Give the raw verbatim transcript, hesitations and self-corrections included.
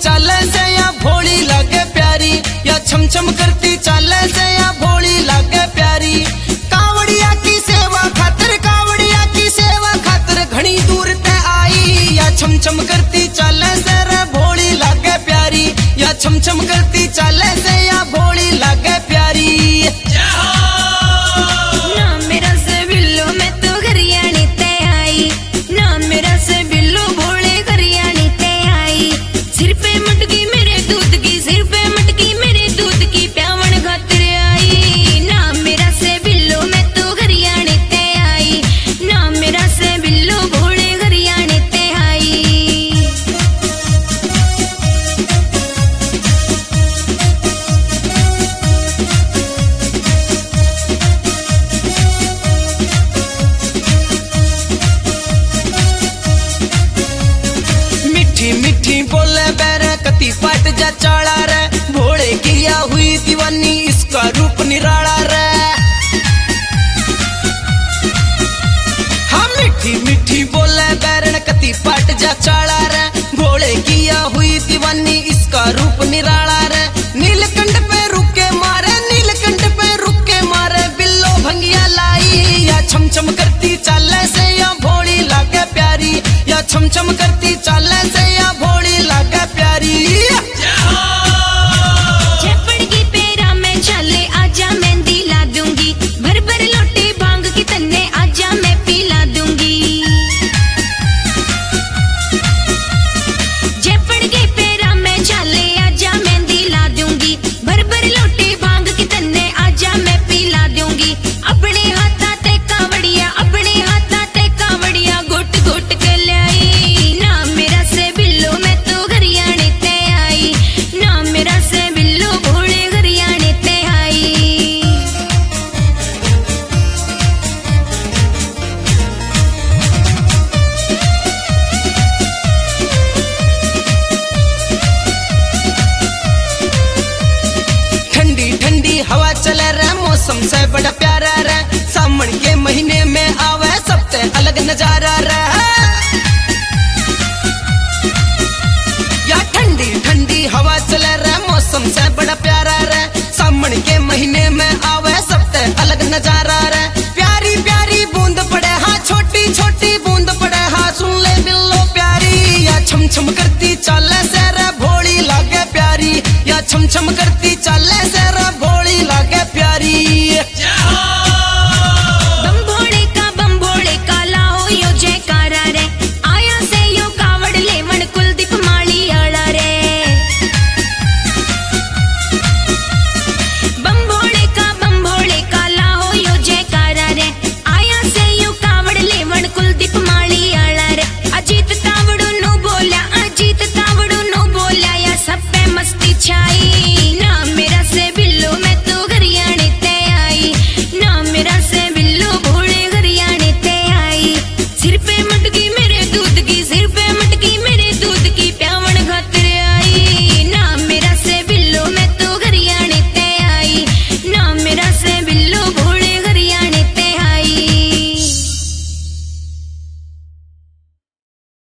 चाले से या भोली लागे प्यारी, या छम छम करती चाले से या भोली लागे प्यारी। कावड़िया की सेवा खातिर, कावड़िया की सेवा खातिर घनी दूर ते आई, या छम छम करती चाले से रे भोली लागे प्यारी, या छम छम करती चाले से या भोली लागे प्यारी। मिठी बोले बैरे कति पट जा चाड़ा रे, भोले किया हुई दीवानी इसका रूप निराला रे। हाँ मिठी मिठी बोले बैरे कति पट जा चाड़ा रे, भोले किया हुई दीवानी इसका रूप निराला रे। नीलकंठ पे रुके मारे, नीलकंठ पे रुके मारे, बिल्लो भंगिया लाई, या छम छम करती चाले से या भोली लागे प्यारी, या छम छम करती चाले से या